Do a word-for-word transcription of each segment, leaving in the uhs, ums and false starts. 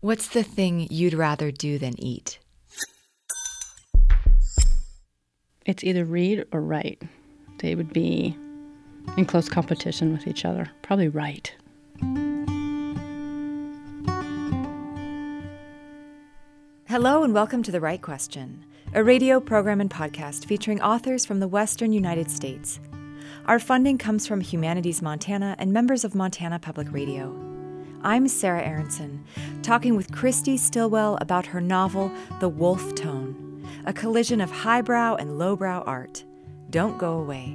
What's the thing you'd rather do than eat? It's either read or write. They would be in close competition with each other. Probably write. Hello and welcome to The Right Question, a radio program and podcast featuring authors from the Western United States. Our funding comes from Humanities Montana and members of Montana Public Radio. I'm Sarah Aronson, talking with Christy Stillwell about her novel, The Wolf Tone, a collision of highbrow and lowbrow art. Don't go away.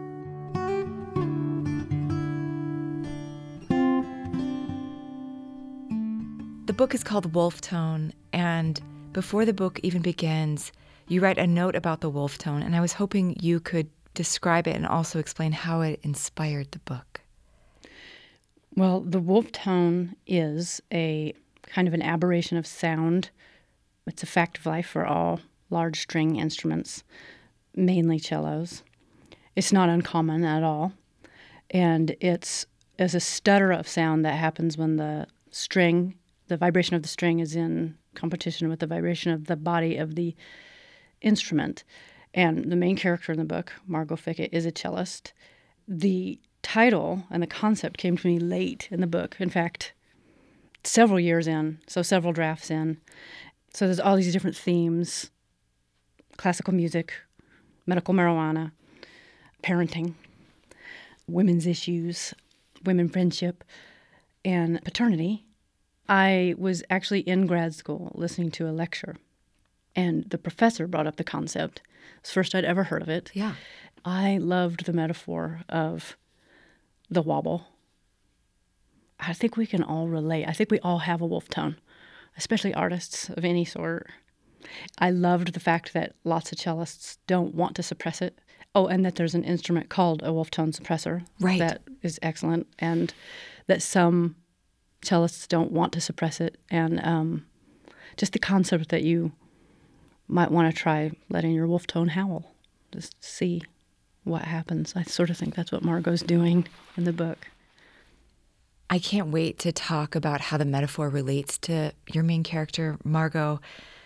The book is called Wolf Tone, and before the book even begins, you write a note about the wolf tone, and I was hoping you could describe it and also explain how it inspired the book. Well, the wolf tone is a kind of an aberration of sound. It's a fact of life for all large string instruments, mainly cellos. It's not uncommon at all, and it's as a stutter of sound that happens when the string, the vibration of the string is in competition with the vibration of the body of the instrument. And the main character in the book, Margot Fickett, is a cellist. The title and the concept came to me late in the book. In fact, several years in, so several drafts in. So there's all these different themes: classical music, medical marijuana, parenting, women's issues, women friendship, and paternity. I was actually in grad school listening to a lecture, and the professor brought up the concept. It's the first I'd ever heard of it. Yeah. I loved the metaphor of the wobble. I think we can all relate. I think we all have a wolf tone, especially artists of any sort. I loved the fact that lots of cellists don't want to suppress it. Oh, and that there's an instrument called a wolf tone suppressor. Right. That is excellent. And that some cellists don't want to suppress it, and um, just the concept that you might want to try letting your wolf tone howl, just see what happens. I sort of think that's what Margot's doing in the book. I can't wait to talk about how the metaphor relates to your main character, Margot.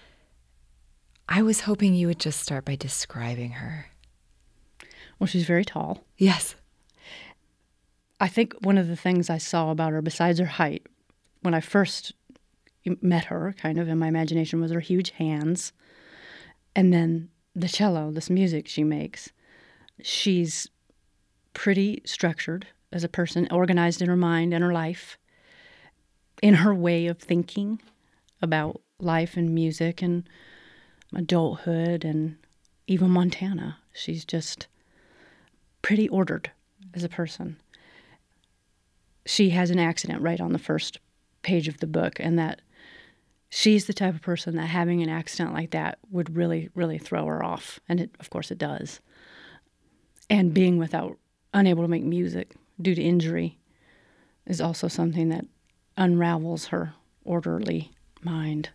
I was hoping you would just start by describing her. Well, she's very tall. Yes. I think one of the things I saw about her, besides her height, when I first met her, kind of in my imagination, was her huge hands. And then the cello, this music she makes. She's pretty structured as a person, organized in her mind and her life, in her way of thinking about life and music and adulthood and even Montana. She's just pretty ordered as a person. She has an accident right on the first page of the book, and that she's the type of person that having an accident like that would really, really throw her off. And it, of course it does. And being without, unable to make music due to injury is also something that unravels her orderly mind.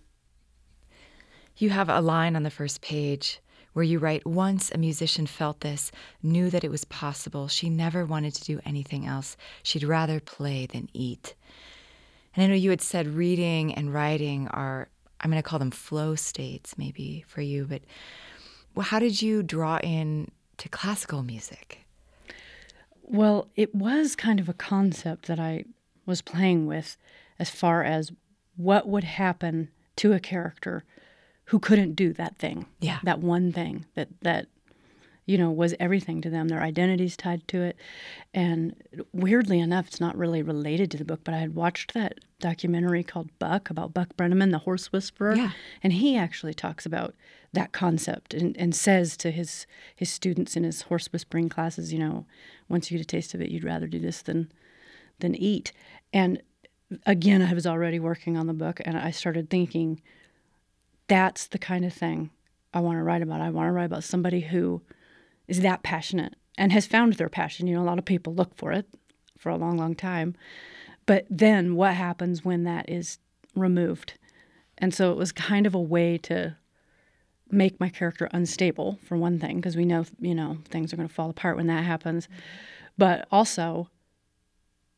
You have a line on the first page where you write, "Once a musician felt this, knew that it was possible. She never wanted to do anything else. She'd rather play than eat." And I know you had said reading and writing are, I'm going to call them flow states maybe for you, but well, how did you draw in to classical music? Well, it was kind of a concept that I was playing with as far as what would happen to a character who couldn't do that thing, yeah. that one thing that, that, you know, was everything to them. Their identity's tied to it. And weirdly enough, it's not really related to the book, but I had watched that documentary called Buck, about Buck Brenneman, the horse whisperer. Yeah. And he actually talks about that concept and, and says to his, his students in his horse whispering classes, you know, once you get a taste of it, you'd rather do this than than eat. And again, I was already working on the book, and I started thinking, that's the kind of thing I want to write about. I want to write about somebody who is that passionate and has found their passion. You know, a lot of people look for it for a long, long time. But then what happens when that is removed? And so it was kind of a way to make my character unstable, for one thing, because we know, you know, things are going to fall apart when that happens. But also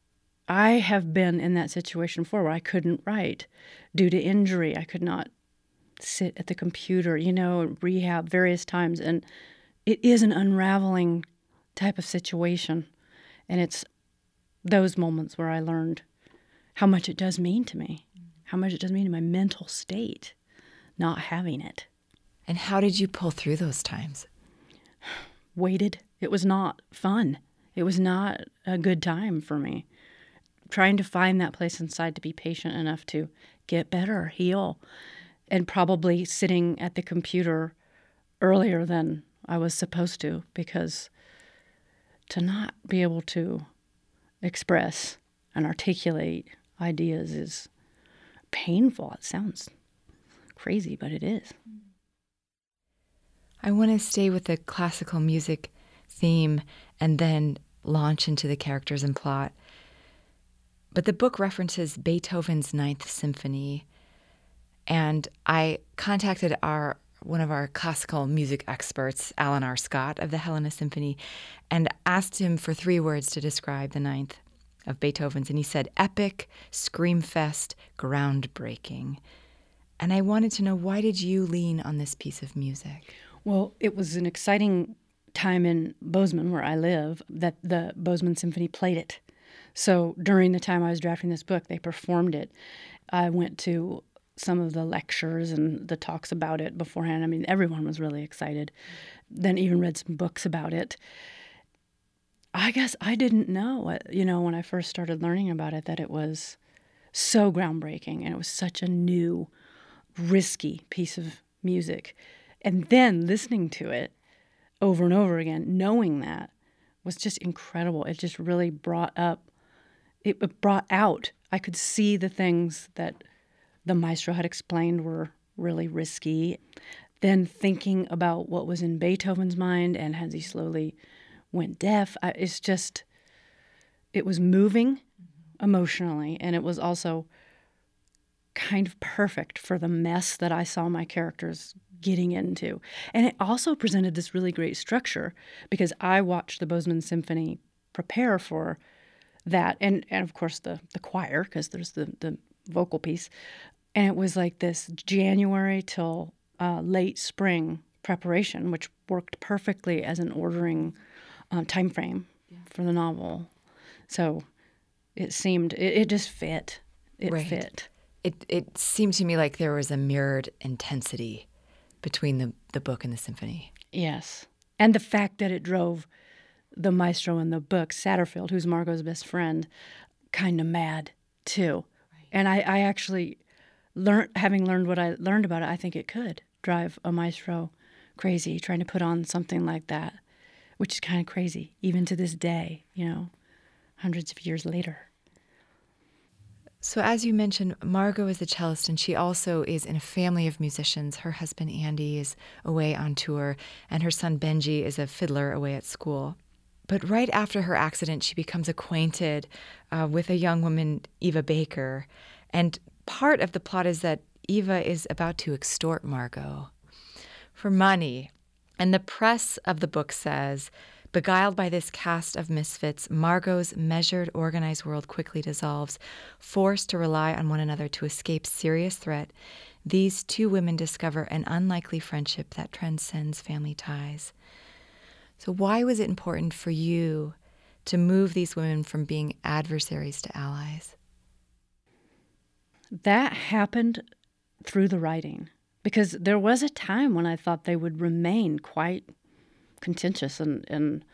I have been in that situation before where I couldn't write due to injury. I could not sit at the computer, you know, rehab various times. And it is an unraveling type of situation. And it's those moments where I learned how much it does mean to me, how much it does mean to my mental state, not having it. And how did you pull through those times? Waited. It was not fun. It was not a good time for me. Trying to find that place inside to be patient enough to get better, heal, and probably sitting at the computer earlier than I was supposed to, because to not be able to express and articulate ideas is painful. It sounds crazy, but it is. I want to stay with the classical music theme and then launch into the characters and plot. But the book references Beethoven's Ninth Symphony, and I contacted our one of our classical music experts, Alan R. Scott of the Helena Symphony, and asked him for three words to describe the Ninth of Beethoven's, and he said epic, screamfest, groundbreaking. And I wanted to know, why did you lean on this piece of music? Well, it was an exciting time in Bozeman, where I live, that the Bozeman Symphony played it. So during the time I was drafting this book, they performed it. I went to some of the lectures and the talks about it beforehand. I mean, everyone was really excited. Then even read some books about it. I guess I didn't know, you know, when I first started learning about it, that it was so groundbreaking and it was such a new, risky piece of music. And then listening to it over and over again, knowing that, was just incredible. It just really brought up, it brought out, I could see the things that the maestro had explained were really risky. Then thinking about what was in Beethoven's mind and as he slowly went deaf, I, it's just, it was moving emotionally, and it was also kind of perfect for the mess that I saw my characters getting into. And it also presented this really great structure, because I watched the Bozeman Symphony prepare for that, and, and of course the, the choir, because there's the, the vocal piece. And it was like this January till uh, late spring preparation, which worked perfectly as an ordering um, time frame yeah. for the novel. So it seemed, it, it just fit. It right. fit. It it seemed to me like there was a mirrored intensity between the, the book and the symphony. Yes. And the fact that it drove the maestro in the book, Satterfield, who's Margot's best friend, kind of mad, too. Right. And I, I actually, learned, having learned what I learned about it, I think it could drive a maestro crazy, trying to put on something like that, which is kind of crazy, even to this day, you know, hundreds of years later. So as you mentioned, Margot is a cellist, and she also is in a family of musicians. Her husband, Andy, is away on tour, and her son, Benji, is a fiddler away at school. But right after her accident, she becomes acquainted uh, with a young woman, Eva Baker. And part of the plot is that Eva is about to extort Margot for money. And the press of the book says, beguiled by this cast of misfits, Margot's measured, organized world quickly dissolves. Forced to rely on one another to escape serious threat, these two women discover an unlikely friendship that transcends family ties. So why was it important for you to move these women from being adversaries to allies? That happened through the writing, because there was a time when I thought they would remain quite contentious, and, and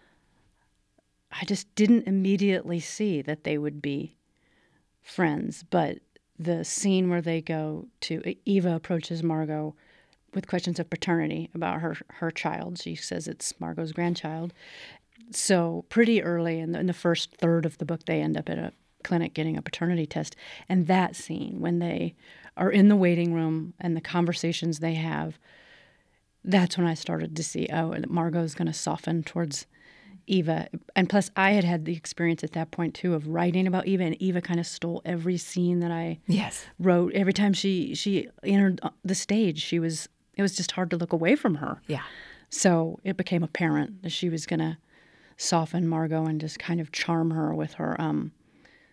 I just didn't immediately see that they would be friends. But the scene where they go to, Eva approaches Margot with questions of paternity about her, her child. She says it's Margot's grandchild. So pretty early in the, in the first third of the book, they end up at a clinic getting a paternity test. And that scene, when they are in the waiting room and the conversations they have, that's when I started to see, oh, Margot's going to soften towards Eva. And plus, I had had the experience at that point, too, of writing about Eva, and Eva kind of stole every scene that I yes. wrote. Every time she, she entered the stage, she was it was just hard to look away from her. Yeah. So it became apparent that she was going to soften Margot and just kind of charm her with her um,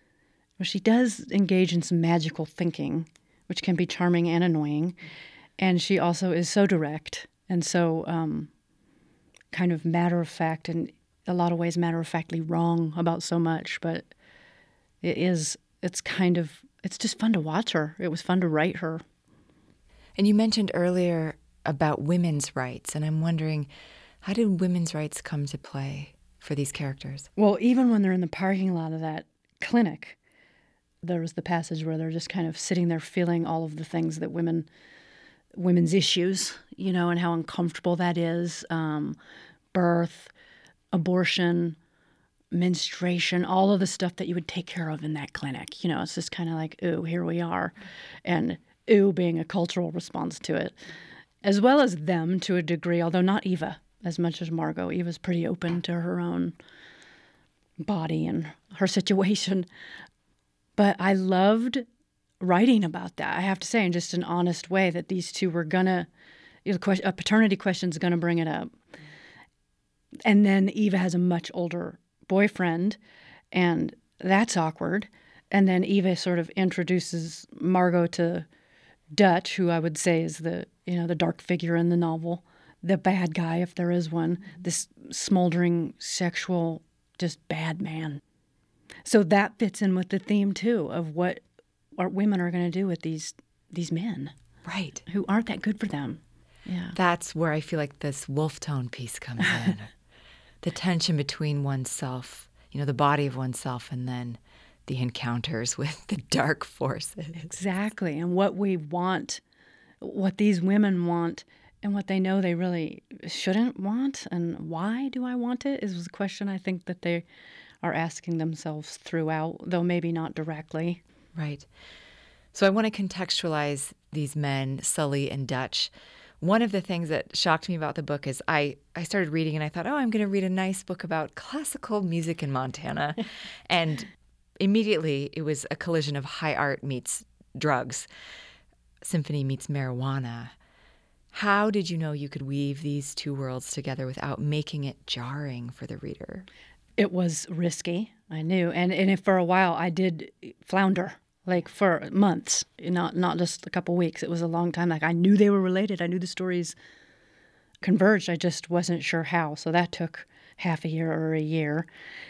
Well, she does engage in some magical thinking, which can be charming and annoying. And she also is so direct and so um, kind of matter-of-fact, and a lot of ways matter-of-factly wrong about so much. But it is, it's kind of, it's just fun to watch her. It was fun to write her. And you mentioned earlier about women's rights, and I'm wondering, how did women's rights come to play for these characters? Well, even when they're in the parking lot of that clinic, there was the passage where they're just kind of sitting there feeling all of the things that women, women's issues, you know, and how uncomfortable that is. Um, birth, abortion, menstruation, all of the stuff that you would take care of in that clinic. You know, it's just kind of like, ooh, here we are. And ooh being a cultural response to it, as well as them to a degree, although not Eva as much as Margot. Eva's pretty open to her own body and her situation. But I loved writing about that, I have to say, in just an honest way, that these two were going to, you know, a paternity question is going to bring it up. And then Eva has a much older boyfriend, and that's awkward. And then Eva sort of introduces Margot to Dutch, who I would say is the, you know, the dark figure in the novel, the bad guy, if there is one, this smoldering, sexual, just bad man. So that fits in with the theme, too, of what our women are going to do with these these men. Right. Who aren't that good for them. Yeah. That's where I feel like this wolf tone piece comes in. The tension between oneself, you know, the body of oneself, and then the encounters with the dark forces. Exactly. And what we want, what these women want, and what they know they really shouldn't want, and why do I want it, is a question I think that they are asking themselves throughout, though maybe not directly. Right. So I want to contextualize these men, Sully and Dutch. One of the things that shocked me about the book is I, I started reading and I thought, oh, I'm going to read a nice book about classical music in Montana. And immediately it was a collision of high art meets drugs, symphony meets marijuana. How did you know you could weave these two worlds together without making it jarring for the reader? It was risky, I knew. And, and if for a while I did flounder. Like for months, not not just a couple weeks. It was a long time. Like I knew they were related. I knew the stories converged. I just wasn't sure how. So that took half a year or a year.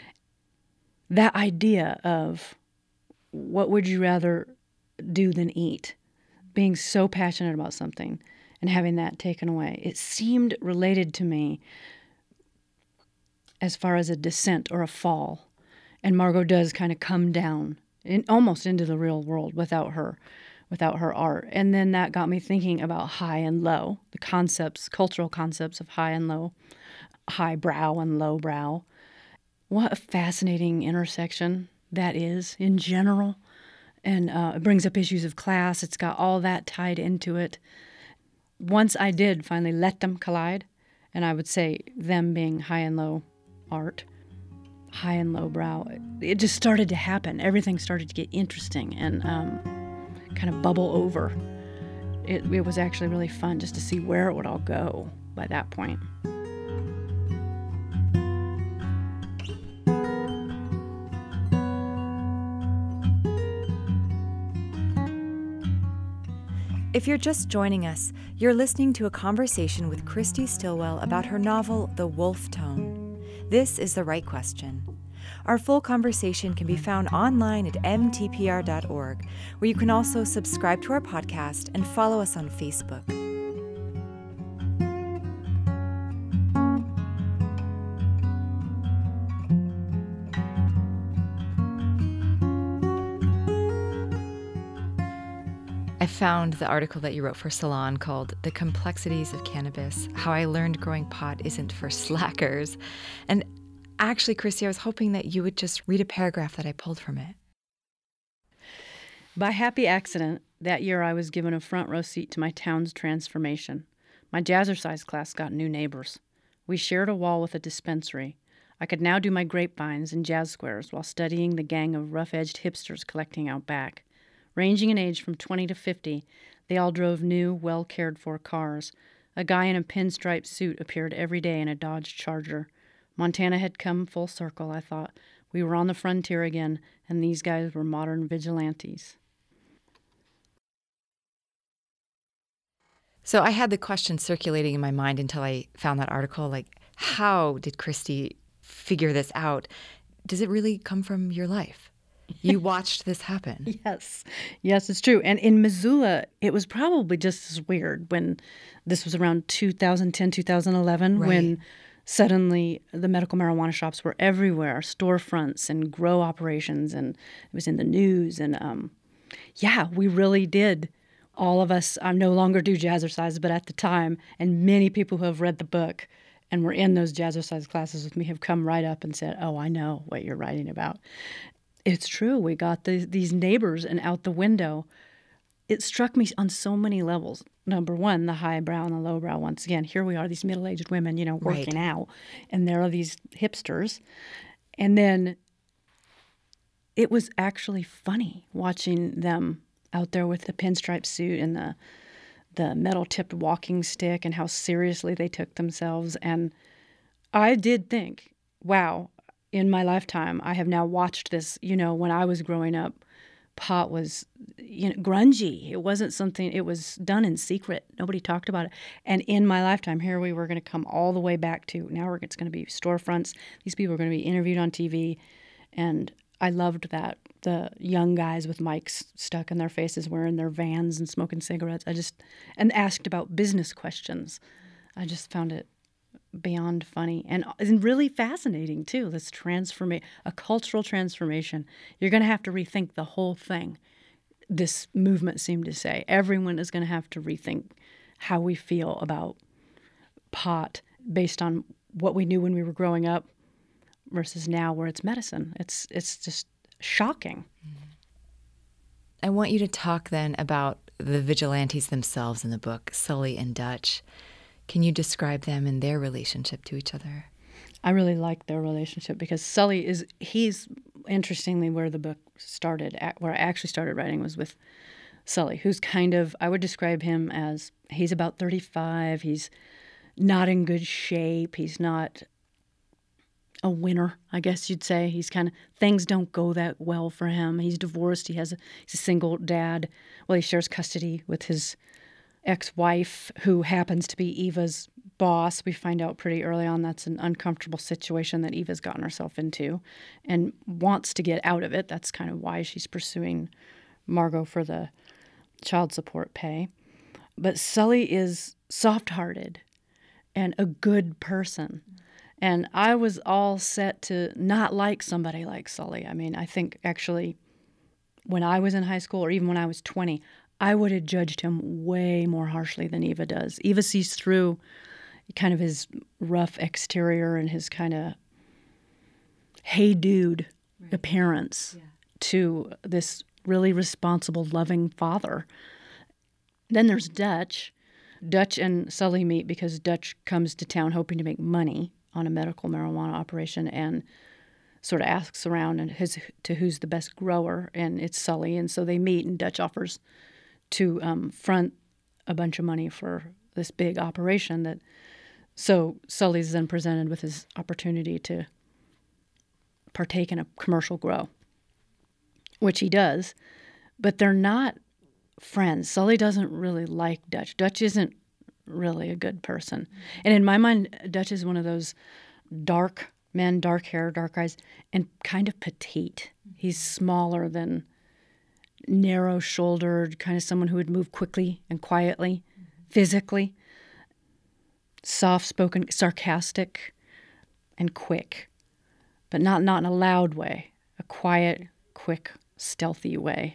That idea of what would you rather do than eat, being so passionate about something and having that taken away, it seemed related to me as far as a descent or a fall. And Margot does kind of come down In, almost into the real world without her, without her art. And then that got me thinking about high and low, the concepts, cultural concepts of high and low, high brow and low brow. What a fascinating intersection that is in general. And uh, it brings up issues of class. It's got all that tied into it. Once I did finally let them collide, and I would say them being high and low art, high and low brow, it just started to happen. Everything started to get interesting and um, kind of bubble over. It, it was actually really fun just to see where it would all go by that point. If you're just joining us, you're listening to a conversation with Christy Stillwell about her novel, The Wolf Tone. This is The Right Question. Our full conversation can be found online at m t p r dot org, where you can also subscribe to our podcast and follow us on Facebook. I found the article that you wrote for Salon called The Complexities of Cannabis, How I Learned Growing Pot Isn't for Slackers. And actually, Christy, I was hoping that you would just read a paragraph that I pulled from it. By happy accident, that year I was given a front row seat to my town's transformation. My jazzercise class got new neighbors. We shared a wall with a dispensary. I could now do my grapevines and jazz squares while studying the gang of rough-edged hipsters collecting out back. Ranging in age from twenty to fifty, they all drove new, well-cared-for cars. A guy in a pinstripe suit appeared every day in a Dodge Charger. Montana had come full circle, I thought, We were on the frontier again, and these guys were modern vigilantes. So I had the question circulating in my mind until I found that article, like, how did Christy figure this out? Does it really come from your life? You watched this happen. Yes. Yes, it's true. And in Missoula, it was probably just as weird when this was around two thousand ten, two thousand eleven, Right. when suddenly the medical marijuana shops were everywhere, storefronts and grow operations, and it was in the news. And um, yeah, we really did. All of us um, no longer do jazzercise, but at the time, and many people who have read the book and were in those jazzercise classes with me have come right up and said, oh, I know what you're writing about. It's true. We got the, these neighbors and out the window. It struck me on so many levels. Number one, the highbrow and the lowbrow. Once again, here we are, these middle-aged women, you know, working Right. out, and there are these hipsters. And then it was actually funny watching them out there with the pinstripe suit and the the metal-tipped walking stick and how seriously they took themselves. And I did think, wow, in my lifetime, I have now watched this. You know, when I was growing up, pot was, you know, grungy. It wasn't something, it was done in secret. Nobody talked about it. And in my lifetime, here we were going to come all the way back to, now we're, it's going to be storefronts. These people are going to be interviewed on T V. And I loved that. The young guys with mics stuck in their faces wearing their Vans and smoking cigarettes. I just, and asked about business questions. I just found it beyond funny and, and really fascinating, too, this transformation, a cultural transformation. You're going to have to rethink the whole thing, this movement seemed to say. Everyone is going to have to rethink how we feel about pot based on what we knew when we were growing up versus now where it's medicine. It's it's just shocking. I want you to talk then about the vigilantes themselves in the book, Sully and Dutch. Can you describe them and their relationship to each other? I really like their relationship because Sully is, he's, interestingly, where the book started, where I actually started writing was with Sully, who's kind of, I would describe him as, he's about thirty-five, he's not in good shape, he's not a winner, I guess you'd say. He's kind of, things don't go that well for him. He's divorced. He has a, he's a single dad. Well, he shares custody with his ex-wife, who happens to be Eva's boss. We find out pretty early on that's an uncomfortable situation that Eva's gotten herself into and wants to get out of it. That's kind of why she's pursuing Margot for the child support pay. But Sully is soft-hearted and a good person. And I was all set to not like somebody like Sully. I mean, I think actually when I was in high school or even when I was twenty, I would have judged him way more harshly than Eva does. Eva sees through kind of his rough exterior and his kind of hey dude right. appearance yeah. to this really responsible, loving father. Then there's Dutch. Dutch and Sully meet because Dutch comes to town hoping to make money on a medical marijuana operation and sort of asks around and his, to who's the best grower, and it's Sully. And so they meet, and Dutch offers to um, front a bunch of money for this big operation. That so Sully's then presented with his opportunity to partake in a commercial grow, which he does, but they're not friends. Sully doesn't really like Dutch. Dutch isn't really a good person. And in my mind, Dutch is one of those dark men, dark hair, dark eyes, and kind of petite. He's smaller than narrow-shouldered, kind of someone who would move quickly and quietly, physically, soft-spoken, sarcastic, and quick, but not, not in a loud way, a quiet, quick, stealthy way.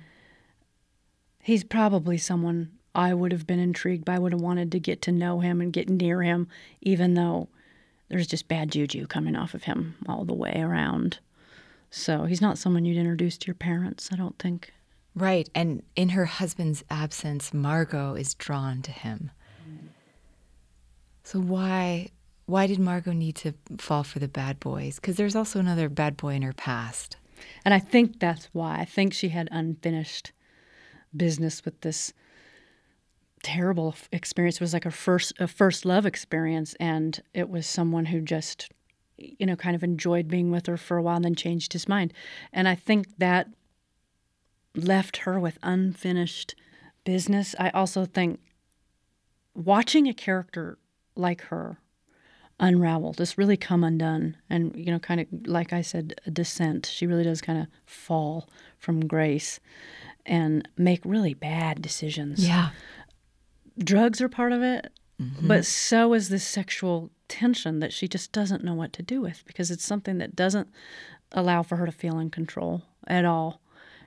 He's probably someone I would have been intrigued by, would have wanted to get to know him and get near him, even though there's just bad juju coming off of him all the way around. So he's not someone you'd introduce to your parents, I don't think. Right. And in her husband's absence, Margot is drawn to him. Mm. So why why did Margot need to fall for the bad boys? Because there's also another bad boy in her past. And I think that's why. I think she had unfinished business with this terrible experience. It was like a first a first love experience, and it was someone who just you know, kind of enjoyed being with her for a while and then changed his mind. And I think that left her with unfinished business. I also think watching a character like her unravel, just really come undone, and, you know, kind of, like I said, a descent. She really does kind of fall from grace and make really bad decisions. Yeah. Drugs are part of it, Mm-hmm. but so is this sexual tension that she just doesn't know what to do with, because it's something that doesn't allow for her to feel in control at all.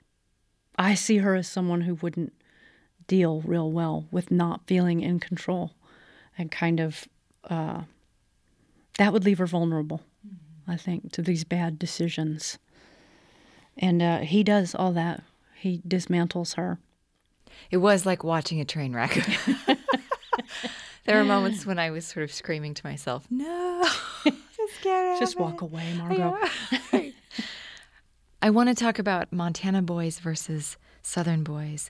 I see her as someone who wouldn't deal real well with not feeling in control, and kind of uh, that would leave her vulnerable, mm-hmm. I think, to these bad decisions. And uh, he does all that. He dismantles her. It was like watching a train wreck. There were moments when I was sort of screaming to myself, no, just get out Just of walk it. away, Margot. I, I want to talk about Montana boys versus Southern boys.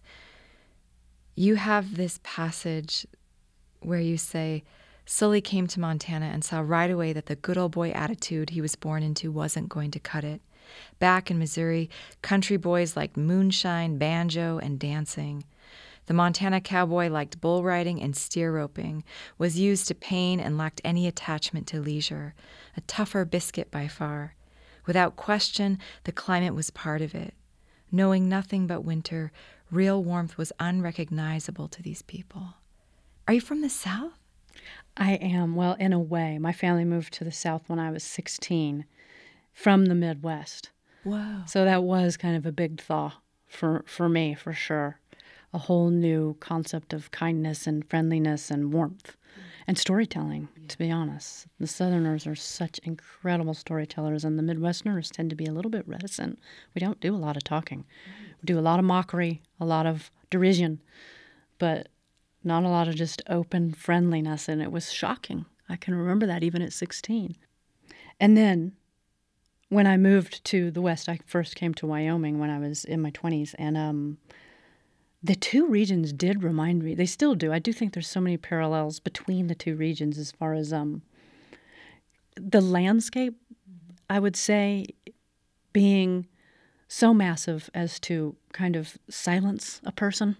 You have this passage where you say, Sully came to Montana and saw right away that the good old boy attitude he was born into wasn't going to cut it. Back in Missouri, country boys liked moonshine, banjo, and dancing. The Montana cowboy liked bull riding and steer roping, was used to pain and lacked any attachment to leisure, a tougher biscuit by far. Without question, the climate was part of it. Knowing nothing but winter, real warmth was unrecognizable to these people. Are you from the South? I am. Well, in a way. My family moved to the South when I was sixteen from the Midwest. Whoa. So that was kind of a big thaw for, for me, for sure. A whole new concept of kindness and friendliness and warmth and storytelling, yeah. To be honest. The Southerners are such incredible storytellers, and the Midwesterners tend to be a little bit reticent. We don't do a lot of talking. We do a lot of mockery, a lot of derision, but not a lot of just open friendliness, and it was shocking. I can remember that even at sixteen. And then when I moved to the West, I first came to Wyoming when I was in my twenties, and um, the two regions did remind me, they still do. I do think there's so many parallels between the two regions as far as um, the landscape, I would say, being so massive as to kind of silence a person.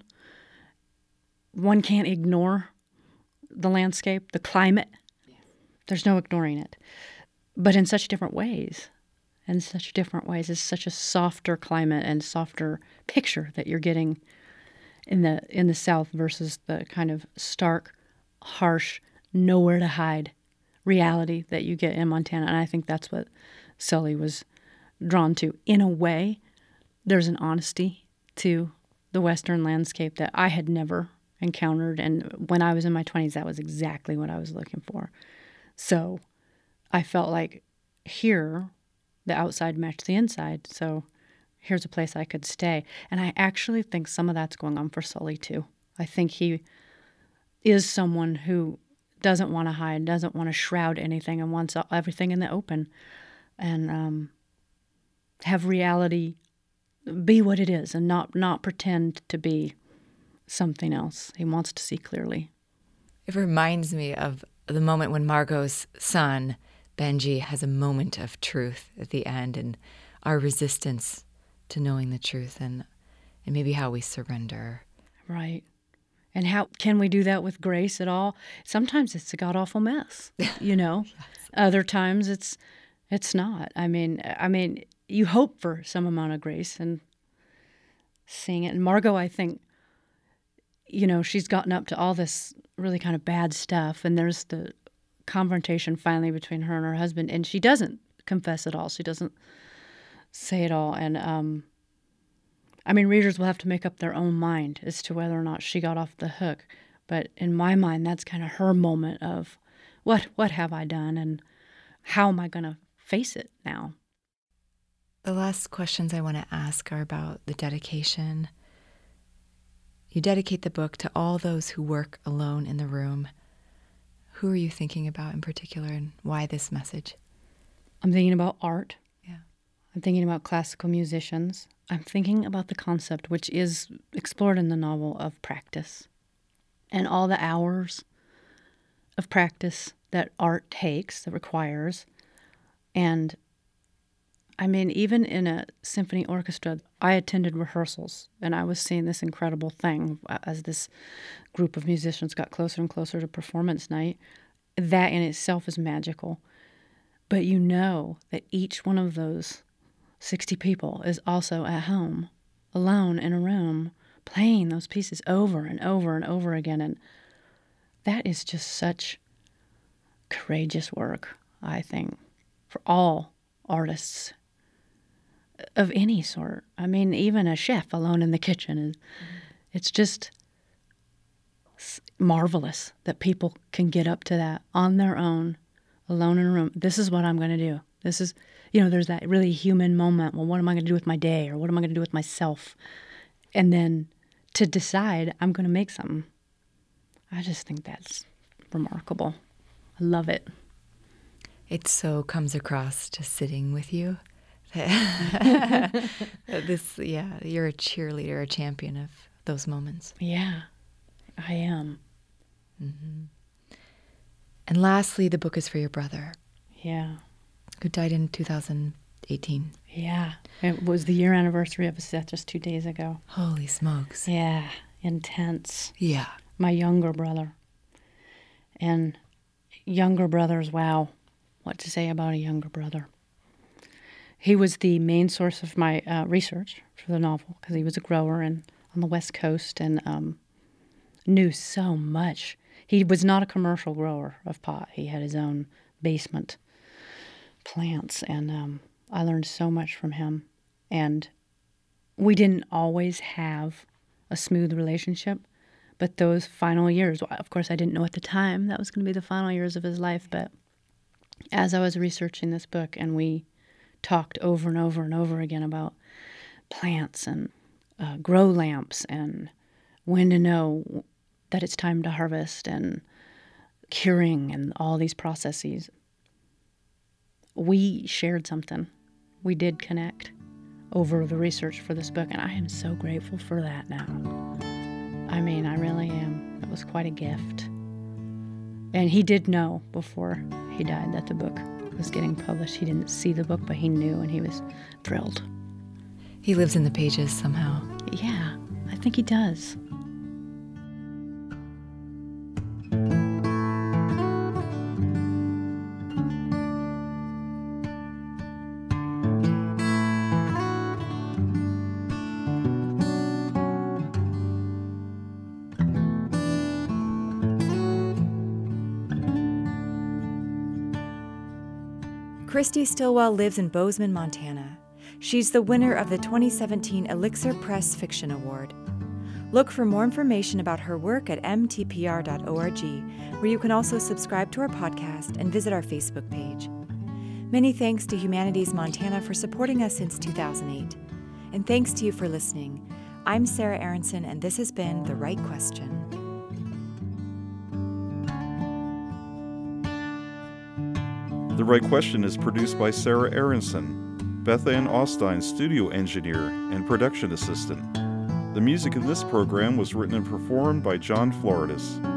One can't ignore the landscape, the climate. Yeah. There's no ignoring it. But in such different ways, in such different ways, it's such a softer climate and softer picture that you're getting in the in the South versus the kind of stark, harsh, nowhere to hide reality that you get in Montana. And I think that's what Sully was drawn to. In a way, there's an honesty to the Western landscape that I had never encountered. And when I was in my twenties, that was exactly what I was looking for. So I felt like here, the outside matched the inside. So here's a place I could stay. And I actually think some of that's going on for Sully, too. I think he is someone who doesn't want to hide, doesn't want to shroud anything, and wants everything in the open. And um, have reality be what it is and not, not pretend to be something else. He wants to see clearly. It reminds me of the moment when Margot's son, Benji, has a moment of truth at the end, and our resistance to knowing the truth, and and maybe how we surrender. Right. And how can we do that with grace at all? Sometimes it's a god-awful mess, you know. Yes. Other times it's it's not. I mean, I mean, you hope for some amount of grace and seeing it. And Margot, I think, you know, she's gotten up to all this really kind of bad stuff, and there's the confrontation finally between her and her husband, and she doesn't confess it all. She doesn't say it all. And um, I mean, readers will have to make up their own mind as to whether or not she got off the hook. But in my mind, that's kind of her moment of what what have I done, and how am I going to face it now? The last questions I want to ask are about the dedication. You dedicate the book to all those who work alone in the room. Who are you thinking about in particular, and why this message? I'm thinking about art. Yeah. I'm thinking about classical musicians. I'm thinking about the concept, which is explored in the novel, of practice and all the hours of practice that art takes, that requires, And I mean, even in a symphony orchestra, I attended rehearsals, and I was seeing this incredible thing as this group of musicians got closer and closer to performance night. That in itself is magical. But you know that each one of those sixty people is also at home, alone in a room, playing those pieces over and over and over again. And that is just such courageous work, I think, for all artists of any sort. I mean, even a chef alone in the kitchen is, mm-hmm. It's just marvelous that people can get up to that on their own, alone in a room. This is what I'm going to do. This is, you know, there's that really human moment. Well, what am I going to do with my day, or what am I going to do with myself? And then to decide I'm going to make something. I just think that's remarkable. I love it. It so comes across just sitting with you. This, yeah, you're a cheerleader, a champion of those moments. Yeah, I am. Mm-hmm. And lastly, the book is for your brother. Yeah. Who died in two thousand eighteen. Yeah. It was the year anniversary of his death just two days ago. Holy smokes. Yeah. Intense. Yeah. My younger brother. And younger brothers, wow. What to say about a younger brother. He was the main source of my uh, research for the novel because he was a grower and on the West Coast and um, knew so much. He was not a commercial grower of pot. He had his own basement plants, and um, I learned so much from him. And we didn't always have a smooth relationship, but those final years, of course, I didn't know at the time that was going to be the final years of his life, but as I was researching this book and we talked over and over and over again about plants and uh, grow lamps and when to know that it's time to harvest and curing and all these processes, we shared something. We did connect over the research for this book, and I am so grateful for that now. I mean, I really am. It was quite a gift. And he did know before he died that the book was getting published. He didn't see the book, but he knew, and he was thrilled. He lives in the pages somehow. Yeah, I think he does. Christy Stillwell lives in Bozeman, Montana. She's the winner of the twenty seventeen Elixir Press Fiction Award. Look for more information about her work at m t p r dot org, where you can also subscribe to our podcast and visit our Facebook page. Many thanks to Humanities Montana for supporting us since two thousand eight. And thanks to you for listening. I'm Sarah Aronson, and this has been The Right Question. The Right Question is produced by Sarah Aronson, Beth Ann Austin, studio engineer and production assistant. The music in this program was written and performed by John Floridis.